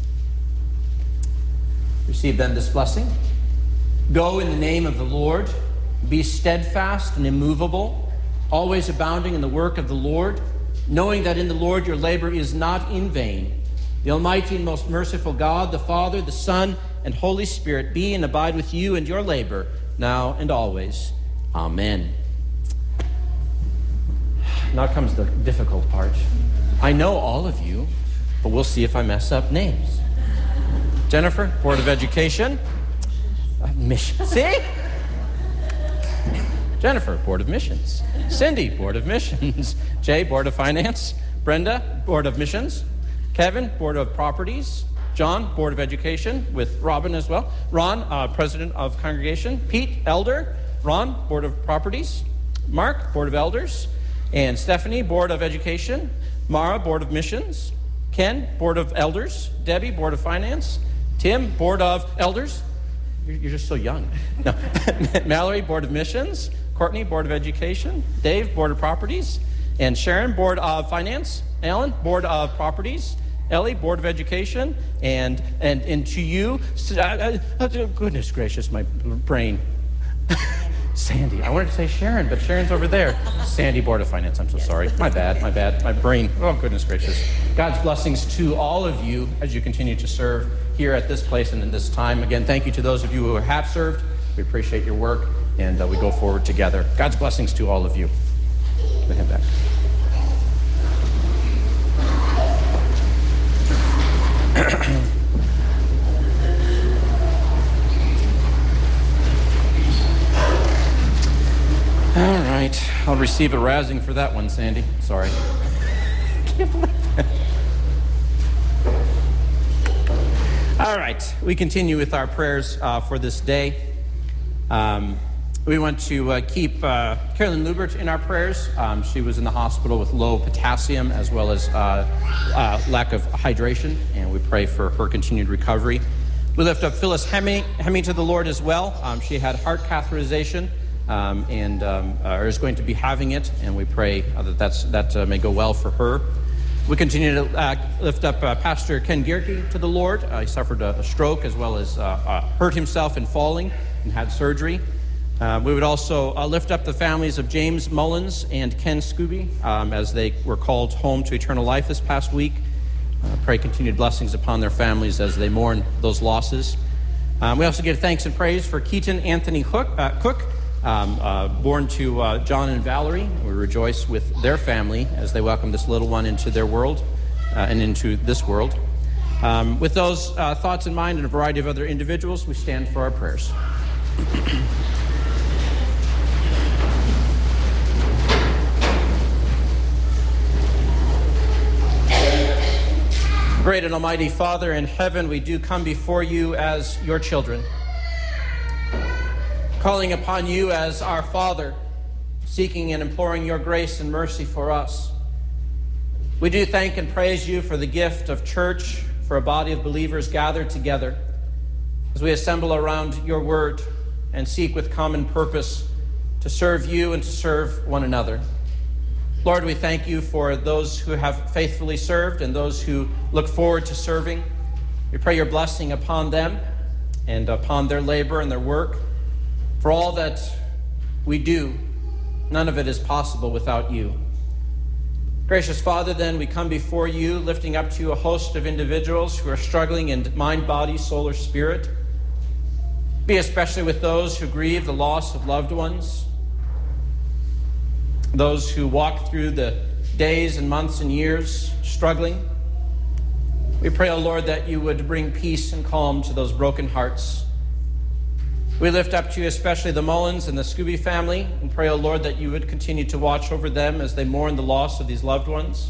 Receive then this blessing. Go in the name of the Lord. Be steadfast and immovable, always abounding in the work of the Lord, knowing that in the Lord your labor is not in vain. The Almighty and most merciful God, the Father, the Son, and Holy Spirit be and abide with you and your labor, now and always. Amen. Now comes the difficult part. I know all of you, but we'll see if I mess up names. Jennifer, Board of Education. Mission. See? Jennifer, Board of Missions. Cindy, Board of Missions. Jay, Board of Finance. Brenda, Board of Missions. Kevin, Board of Properties. John, Board of Education, with Robin as well. Ron, President of Congregation. Pete, Elder. Ron, Board of Properties. Mark, Board of Elders. And Stephanie, Board of Education. Mara, Board of Missions. Ken, Board of Elders. Debbie, Board of Finance. Tim, Board of Elders. You're just so young. No. Mallory, Board of Missions. Courtney, Board of Education. Dave, Board of Properties. And Sharon, Board of Finance. Alan, Board of Properties. Ellie, Board of Education. And to you, goodness gracious, my brain. Sandy. I wanted to say Sharon, but Sharon's over there. Sandy, Board of Finance. I'm so sorry. My bad. My brain. Oh, goodness gracious. God's blessings to all of you as you continue to serve here at this place and in this time. Again, thank you to those of you who have served. We appreciate your work, and we go forward together. God's blessings to all of you. Put him back. All right, I'll receive a razzing for that one, Sandy. Sorry. Can't believe that. All right, we continue with our prayers for this day. We want to keep Carolyn Lubert in our prayers. She was in the hospital with low potassium as well as lack of hydration, and we pray for her continued recovery. We lift up Phyllis Hemming to the Lord as well. She had heart catheterization. And is going to be having it, and we pray that may go well for her. We continue to lift up Pastor Ken Gierke to the Lord. He suffered a stroke as well as hurt himself in falling and had surgery. We would also lift up the families of James Mullins and Ken Scooby as they were called home to eternal life this past week. Pray continued blessings upon their families as they mourn those losses. We also give thanks and praise for Keaton Anthony Cook, born to John and Valerie. We rejoice with their family as they welcome this little one into their world and into this world. With those thoughts in mind and a variety of other individuals, we stand for our prayers. Great and almighty Father in heaven, we do come before you as your children, calling upon you as our Father, seeking and imploring your grace and mercy for us. We do thank and praise you for the gift of church, for a body of believers gathered together as we assemble around your word and seek with common purpose to serve you and to serve one another. Lord, we thank you for those who have faithfully served and those who look forward to serving. We pray your blessing upon them and upon their labor and their work. For all that we do, none of it is possible without you. Gracious Father, then, we come before you, lifting up to you a host of individuals who are struggling in mind, body, soul, or spirit. Be especially with those who grieve the loss of loved ones, those who walk through the days and months and years struggling. We pray, O Lord, that you would bring peace and calm to those broken hearts. We lift up to you especially the Mullins and the Scooby family and pray, O Lord, that you would continue to watch over them as they mourn the loss of these loved ones.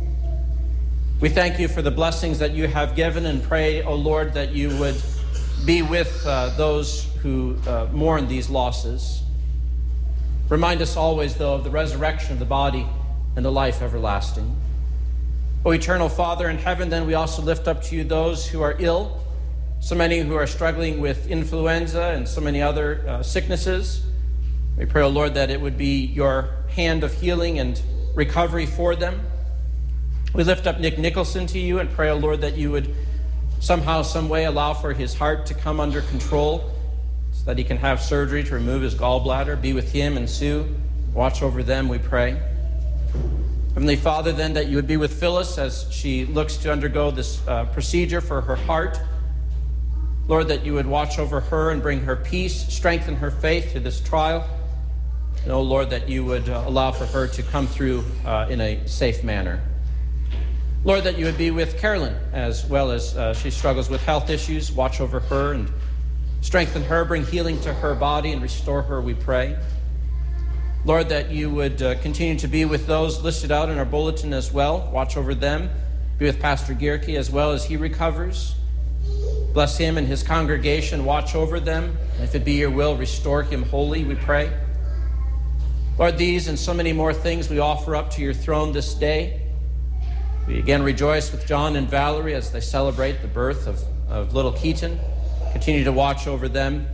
We thank you for the blessings that you have given and pray, O Lord, that you would be with those who mourn these losses. Remind us always, though, of the resurrection of the body and the life everlasting. O eternal Father in heaven, then we also lift up to you those who are ill, so many who are struggling with influenza and so many other sicknesses. We pray, O Lord, that it would be your hand of healing and recovery for them. We lift up Nick Nicholson to you and pray, O Lord, that you would somehow, some way allow for his heart to come under control so that he can have surgery to remove his gallbladder. Be with him and Sue. Watch over them, we pray. Heavenly Father, then, that you would be with Phyllis as she looks to undergo this procedure for her heart. Lord, that you would watch over her and bring her peace, strengthen her faith through this trial. And, oh, Lord, that you would allow for her to come through in a safe manner. Lord, that you would be with Carolyn as well as she struggles with health issues. Watch over her and strengthen her, bring healing to her body and restore her, we pray. Lord, that you would continue to be with those listed out in our bulletin as well. Watch over them. Be with Pastor Gierke as well as he recovers. Bless him and his congregation. Watch over them. And if it be your will, restore him wholly, we pray. Lord, these and so many more things we offer up to your throne this day. We again rejoice with John and Valerie as they celebrate the birth of little Keaton. Continue to watch over them.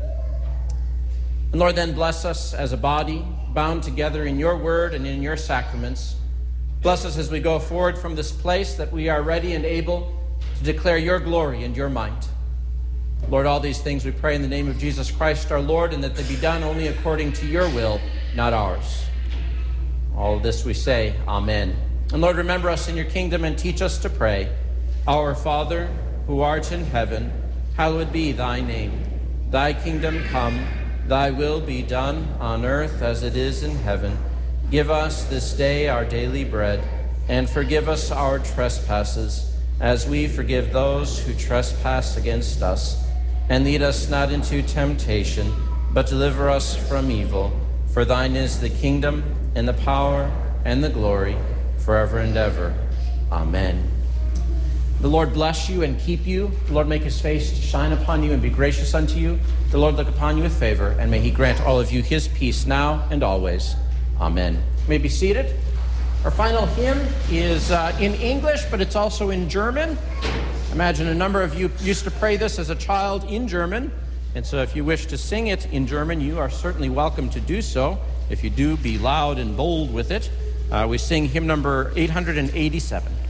And Lord, then bless us as a body, bound together in your word and in your sacraments. Bless us as we go forward from this place, that we are ready and able to declare your glory and your might. Lord, all these things we pray in the name of Jesus Christ our Lord, and that they be done only according to your will, not ours. All of this we say, amen. And Lord, remember us in your kingdom and teach us to pray. Our Father, who art in heaven, hallowed be thy name. Thy kingdom come, thy will be done on earth as it is in heaven. Give us this day our daily bread, and forgive us our trespasses, as we forgive those who trespass against us. And lead us not into temptation, but deliver us from evil. For thine is the kingdom, and the power, and the glory, forever and ever. Amen. The Lord bless you and keep you. The Lord make his face to shine upon you and be gracious unto you. The Lord look upon you with favor, and may he grant all of you his peace now and always. Amen. You may be seated. Our final hymn is in English, but it's also in German. I imagine a number of you used to pray this as a child in German, and so if you wish to sing it in German, you are certainly welcome to do so. If you do, be loud and bold with it. We sing hymn number 887.